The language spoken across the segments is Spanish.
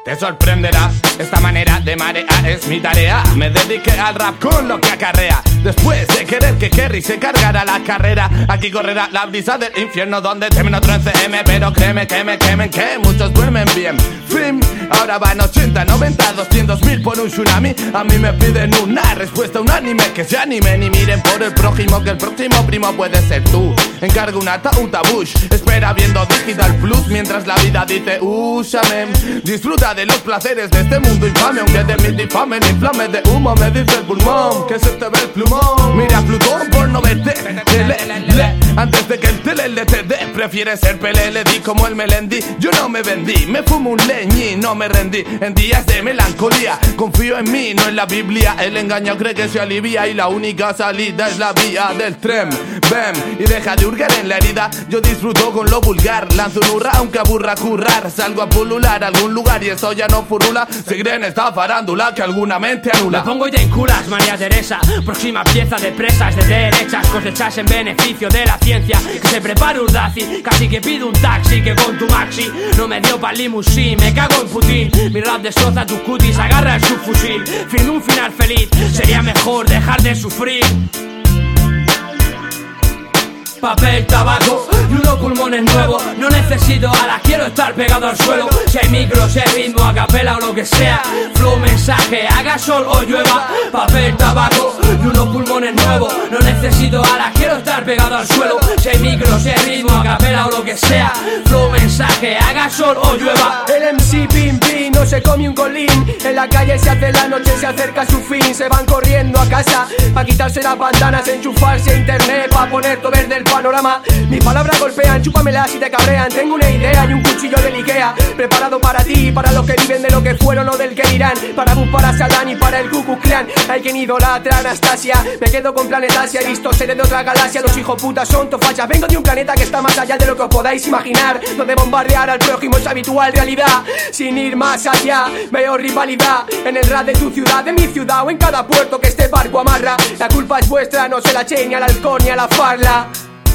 Te sorprenderá, esta manera de marear es mi tarea. Me dediqué al rap con lo que acarrea. Después de querer que Kerry se cargara la carrera, aquí correrá la brisa del infierno donde temen otro en CM. Pero créeme que me quemen, que muchos duermen bien. Film, ahora van 80, 90, 200 mil por un tsunami. A mí me piden una respuesta unánime, que se animen y miren por el prójimo, que el próximo primo puede ser tú. Encargo una ataúd a Bush, espera viendo Digital Plus mientras la vida dice úsame. Disfruta de los placeres de este mundo infame, aunque de mis difamen inflame de humo, me dice el pulmón, que se te ve el plumón. Mira Plutón por no verte, antes de que el tele te dé. Prefiere ser Pelé, le di como el Melendi. Yo no me vendí, me fumo un leñi, no me rendí. En días de melancolía, confío en mí, no en la Biblia. El engaño cree que se alivia y la única salida es la vía del tren. Ven y deja de hurgar en la herida, yo disfruto con lo vulgar. Lanzo un hurra aunque aburra currar, salgo a pulular a algún lugar y esto ya no furula. Seguiré en esta farándula que alguna mente anula. Me pongo y te enculas, María Teresa. Próxima pieza de presas de derechas, cosechas en beneficio de la ciencia. Que se prepare Urdaci, casi que pido un taxi, que con tu maxi no me dio pa'l limusín. Me cago en Putin, mi rap destroza tu cutis, agarra el subfusil. Fin de un final feliz, sería mejor dejar de sufrir. Papel, tabaco y unos pulmones nuevos. No necesito alas, quiero estar pegado al suelo. Si hay micro, si hay ritmo, a capela o lo que sea. Flow, mensaje, haga sol o llueva. Papel, tabaco y unos pulmones nuevos. No necesito alas, quiero estar pegado al suelo. Si hay micro, si hay ritmo, a capela o lo que sea. Flow, mensaje, haga sol o llueva. El MC Pim Pim no se come un colín. En la calle se hace la noche, se acerca a su fin. Se van corriendo a casa pa' quitarse las bandanas, enchufarse a internet pa' poner todo verde el panorama. Mis palabras golpean, chúpamelas si te cabrean. Tengo una idea y un cuchillo del Ikea preparado para ti, para los que viven de lo que fueron o del que dirán. Para Bus, para Satán y para el Ku Klux Klan. Hay quien idolatra a Anastasia, me quedo con Planetasia. He visto seres de otra galaxia, los hijos putas son tofachas. Vengo de un planeta que está más allá de lo que os podáis imaginar, donde bombardear al prójimo es habitual realidad. Sin ir más allá, veo rivalidad en el rap de tu ciudad, de mi ciudad o en cada puerto que este barco amarra. La culpa es vuestra, no se la eché ni al halcón ni a la farla.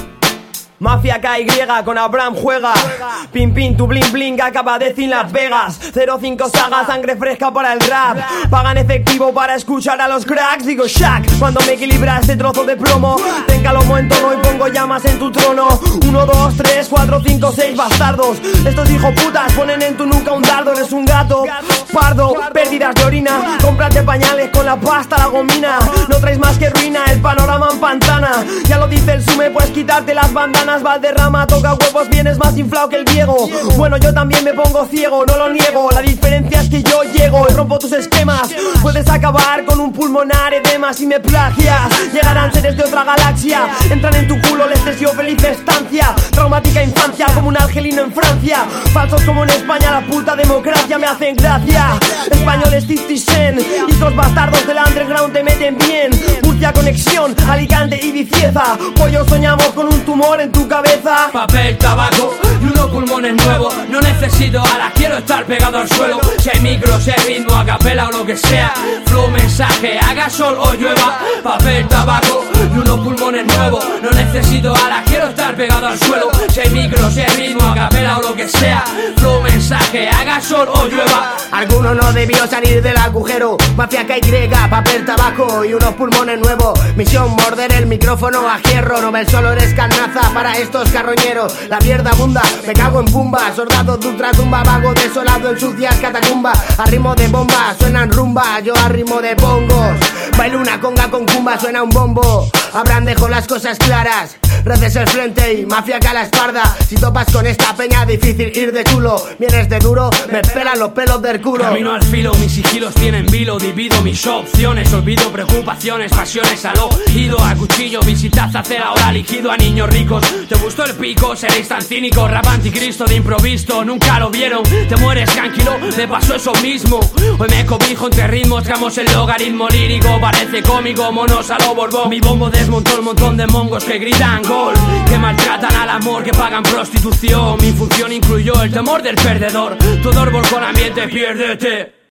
Mafia KY con Abraham juega. Pim pim, tu bling bling acaba de decir Las Vegas. 05 saga, sangre fresca para el rap. Pagan efectivo para escuchar a los cracks. Digo Shaq, cuando me equilibra este trozo de plomo. Tenga lomo en tono y pongo llamas en tu trono. 1, 2, 3, 4, 5, 6 bastardos. Estos hijoputas ponen en tu nuca un dardo. Eres un gato pardo, pérdidas de orina. Cómprate pañales con la pasta, la gomina. No traes más que ruina, el panorama en pantana. Ya lo dice el Sume, puedes quitarte las bandanas. Valderrama, toca huevos, vienes más inflado que el Diego. Bueno, yo también me pongo ciego, no lo niego. La diferencia es que yo llego y rompo tus esquemas. Puedes acabar con un pulmonar edema si me plagias. Llegarán seres de otra galaxia, entran en tu culo, les deseo feliz estancia. Traumática infancia como un argelino en Francia. Falsos como en España, la puta democracia me hacen gracia. Españoles 50 Cent, hijos bastardos del underground te meten bien. Murcia conexión, Alicante y Bicieza. Pollo soñamos con un tumor en tu cabeza. Papel, tabaco y unos pulmones nuevos. No necesito alas, quiero estar pegado al suelo. Si hay micro, si hay ritmo, a capela o lo que sea. Flow, mensaje, haga sol o llueva. Papel, tabaco y unos pulmones nuevos. No necesito alas, quiero estar pegado al suelo. Si hay micro, si hay ritmo, a capela o lo que sea. Flow, mensaje, haga sol o llueva. Alguno no debió salir del agujero. Mafia KY, papel, tabaco y unos pulmones nuevos. Misión morder el micrófono a hierro. No ves solo eres carnaza para estos carroñeros. La mierda abunda, me cago en pumba. Soldado de ultratumba, vago desolado en sucias catacumbas. A ritmo de bomba, suenan rumba. Yo a ritmo de bongos bailo una conga con cumba, suena un bombo. Abraham dejó las cosas claras. Reces el frente y mafia que a la espalda. Si topas con esta peña, difícil ir de chulo. Vienes de duro, me pelan los pelos del culo. Camino al filo, mis sigilos tienen vilo. Divido mis opciones, olvido preocupaciones, pasiones al oído. A cuchillo, visitad hacer ahora líquido a niños ricos. Te gustó el pico, seréis tan cínicos. Rap anticristo de improviso, nunca lo vieron. Te mueres tranquilo, me pasó eso mismo. Hoy me cobijo entre ritmos, tramos el logaritmo lírico. Parece cómico, monos a lo Borbón. Mi bombo desmontó el montón de mongos que gritan gol, que maltratan al amor, que pagan prostitución. Mi función incluyó el temor del perdedor. Todo árbol con ambiente, piérdete.